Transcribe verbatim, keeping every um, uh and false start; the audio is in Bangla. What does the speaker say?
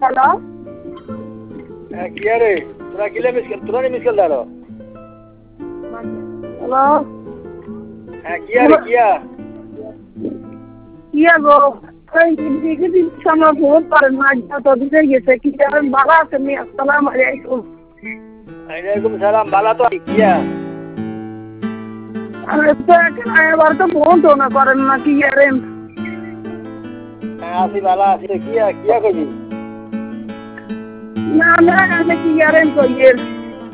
হ্যালো হ্যাঁ কি রে তোরা কিলে মিস কর তোরা মিস কর দাঁড়ো হ্যালো হ্যাঁ কি রে কিয়া কিয়া গো কই দিকে দিন সময় ফোন করেন না তো দিতে গেছে কি জানেন বাবা আছে নি আসসালামু আলাইকুম ওয়ালাইকুম সালাম বালা তো কিয়া আরে তো এবার তো ফোন তো না করেন না কি জানেন হ্যাঁ আসি বালা আসি কিয়া কিয়া কইবি না না আমি কি জানেন কইয়ের